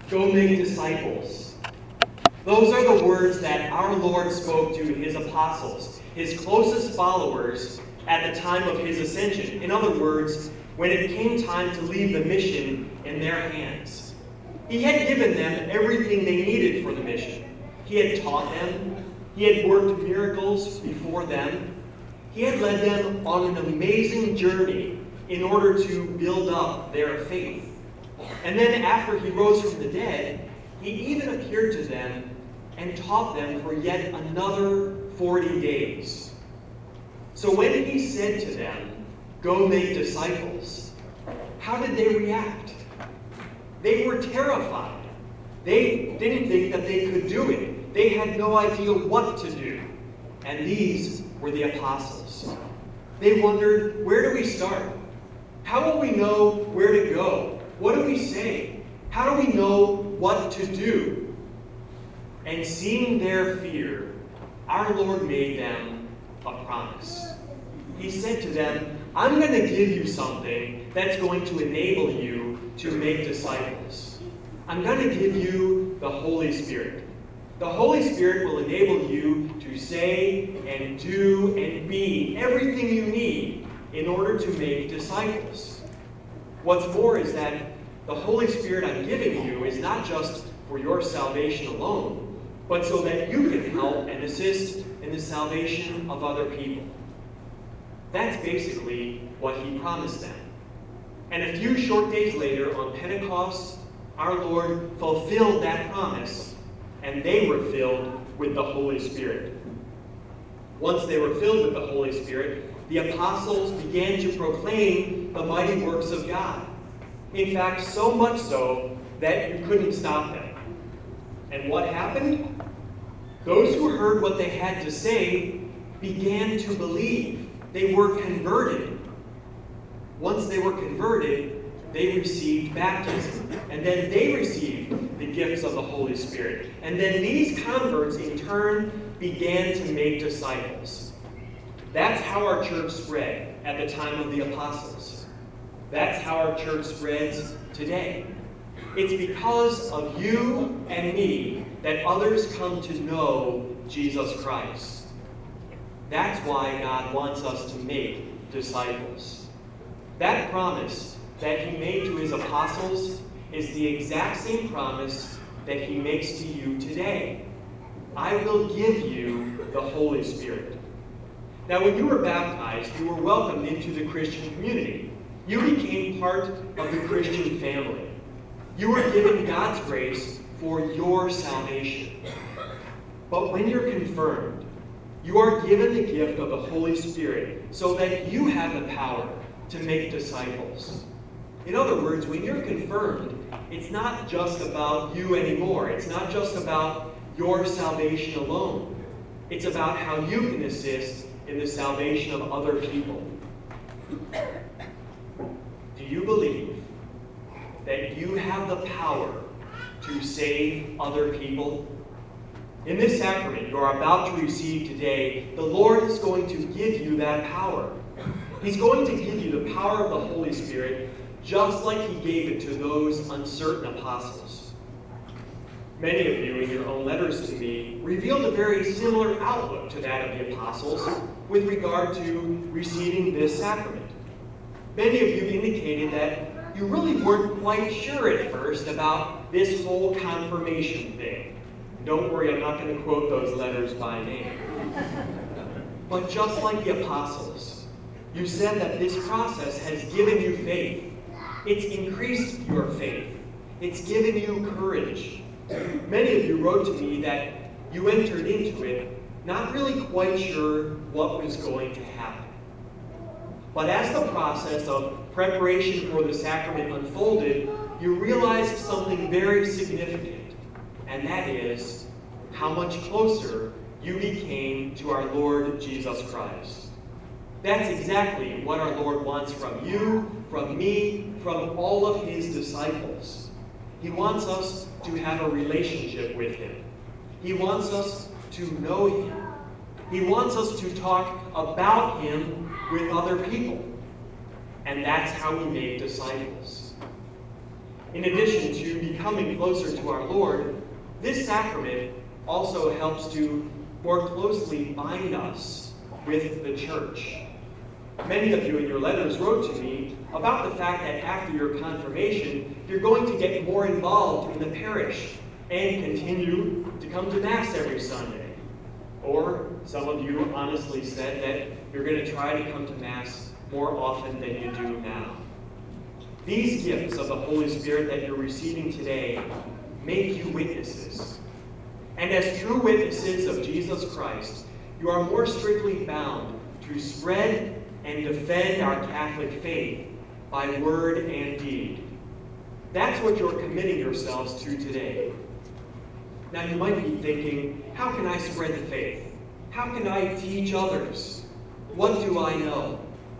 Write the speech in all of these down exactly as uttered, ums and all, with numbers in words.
Go make disciples. Those are the words that our Lord spoke to his apostles, his closest followers, at the time of his ascension. In other words, when it came time to leave the mission in their hands. He had given them everything they needed for the mission. He had taught them. He had worked miracles before them. He had led them on an amazing journey in order to build up their faith. And then after he rose from the dead, he even appeared to them and taught them for yet another forty days. So when he said to them, "Go make disciples," how did they react? They were terrified. They didn't think that they could do it. They had no idea what to do. And these were the apostles. They wondered, where do we start? How will we know where to go? What do we say? How do we know what to do? And seeing their fear, our Lord made them a promise. He said to them, "I'm going to give you something that's going to enable you to make disciples. I'm going to give you the Holy Spirit. The Holy Spirit will enable you to say and do and be everything you need in order to make disciples." What's more is that the Holy Spirit I'm giving you is not just for your salvation alone, but so that you can help and assist in the salvation of other people. That's basically what he promised them. And a few short days later, on Pentecost, our Lord fulfilled that promise, and they were filled with the Holy Spirit. Once they were filled with the Holy Spirit, the apostles began to proclaim the mighty works of God. In fact, so much so that you couldn't stop them. And what happened? Those who heard what they had to say began to believe. They were converted. Once they were converted, they received baptism. And then they received the gifts of the Holy Spirit. And then these converts, in turn, began to make disciples. That's how our church spread at the time of the apostles. That's how our church spreads today. It's because of you and me that others come to know Jesus Christ. That's why God wants us to make disciples. That promise that he made to his apostles is the exact same promise that he makes to you today. I will give you the Holy Spirit. Now, when you were baptized, you were welcomed into the Christian community. You became part of the Christian family. You were given God's grace for your salvation. But when you're confirmed, you are given the gift of the Holy Spirit so that you have the power to make disciples. In other words, when you're confirmed, it's not just about you anymore. It's not just about your salvation alone. It's about how you can assist in the salvation of other people. Do you believe that you have the power to save other people? In this sacrament you are about to receive today, the Lord is going to give you that power. He's going to give you the power of the Holy Spirit just like he gave it to those uncertain apostles. Many of you, in your own letters to me, revealed a very similar outlook to that of the apostles with regard to receiving this sacrament. Many of you indicated that you really weren't quite sure at first about this whole confirmation thing. Don't worry, I'm not going to quote those letters by name. But just like the apostles, you said that this process has given you faith. It's increased your faith. It's given you courage. Many of you wrote to me that you entered into it not really quite sure what was going to happen. But as the process of preparation for the sacrament unfolded, you realized something very significant, and that is how much closer you became to our Lord Jesus Christ. That's exactly what our Lord wants from you, from me, from all of his disciples. He wants us to have a relationship with him. He wants us to know him. He wants us to talk about him with other people. And that's how we make disciples. In addition to becoming closer to our Lord, this sacrament also helps to more closely bind us with the church. Many of you in your letters wrote to me about the fact that after your confirmation, you're going to get more involved in the parish and continue to come to Mass every Sunday. Or some of you honestly said that you're going to try to come to Mass more often than you do now. These gifts of the Holy Spirit that you're receiving today make you witnesses. And as true witnesses of Jesus Christ, you are more strictly bound to spread and defend our Catholic faith by word and deed. That's what you're committing yourselves to today. Now you might be thinking, how can I spread the faith? How can I teach others? What do I know?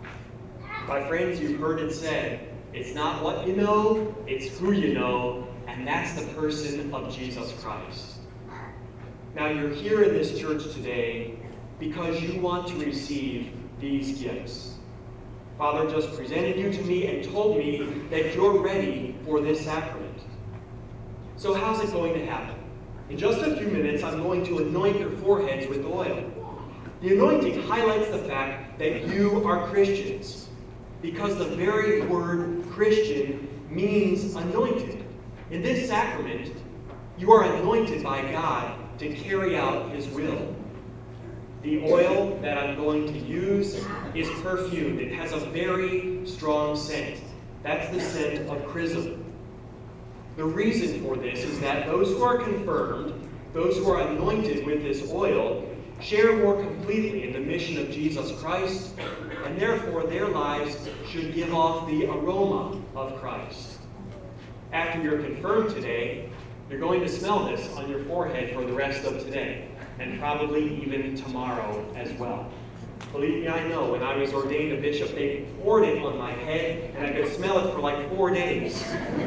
My friends, you've heard it said, it's not what you know, it's who you know, and that's the person of Jesus Christ. Now you're here in this church today because you want to receive these gifts. Father just presented you to me and told me that you're ready for this sacrament. So how's it going to happen? In just a few minutes, I'm going to anoint your foreheads with oil. The anointing highlights the fact that you are Christians, because the very word Christian means anointed. In this sacrament, you are anointed by God to carry out His will. The oil that I'm going to use is perfumed. It has a very strong scent. That's the scent of chrism. The reason for this is that those who are confirmed, those who are anointed with this oil, share more completely in the mission of Jesus Christ, and therefore their lives should give off the aroma of Christ. After you're confirmed today, you're going to smell this on your forehead for the rest of today, and probably even tomorrow as well. Believe me, I know, when I was ordained a bishop, they poured it on my head, and I could smell it for like four days.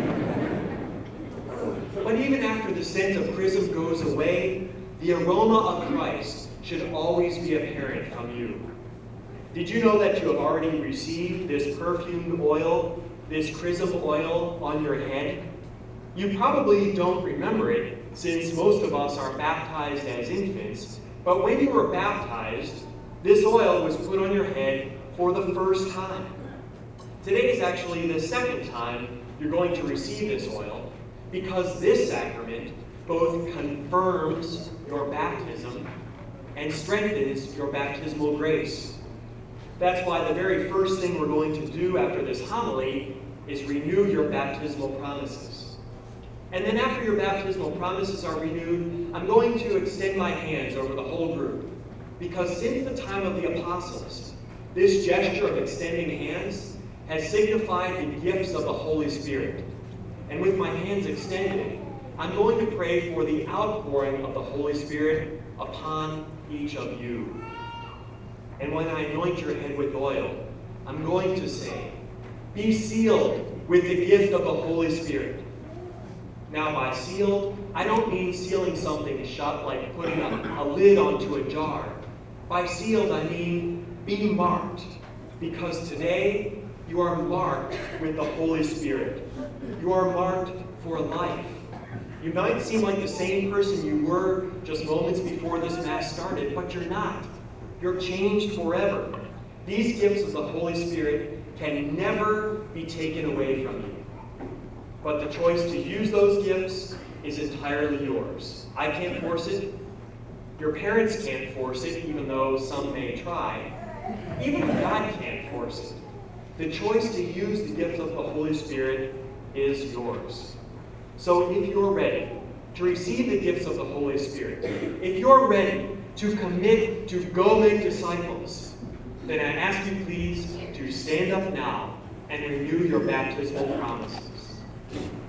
But even after the scent of chrism goes away, the aroma of Christ should always be apparent from you. Did you know that you have already received this perfumed oil, this chrism oil on your head? You probably don't remember it, since most of us are baptized as infants, but when you were baptized, this oil was put on your head for the first time. Today is actually the second time you're going to receive this oil, because this sacrament both confirms your baptism and strengthens your baptismal grace. That's why the very first thing we're going to do after this homily is renew your baptismal promises. And then after your baptismal promises are renewed, I'm going to extend my hands over the whole group. Because since the time of the apostles, this gesture of extending hands has signified the gifts of the Holy Spirit. And with my hands extended, I'm going to pray for the outpouring of the Holy Spirit upon each of you. And when I anoint your head with oil, I'm going to say, be sealed with the gift of the Holy Spirit. Now, by sealed, I don't mean sealing something shut like putting a, a lid onto a jar. By sealed, I mean be marked, because today you are marked with the Holy Spirit. You are marked for life. You might seem like the same person you were just moments before this Mass started, but you're not. You're changed forever. These gifts of the Holy Spirit can never be taken away from you. But the choice to use those gifts is entirely yours. I can't force it. Your parents can't force it, even though some may try. Even God can't force it. The choice to use the gift of the Holy Spirit is yours. So if you're ready to receive the gifts of the Holy Spirit, if you're ready to commit to go make disciples, then I ask you please to stand up now and renew your baptismal promises.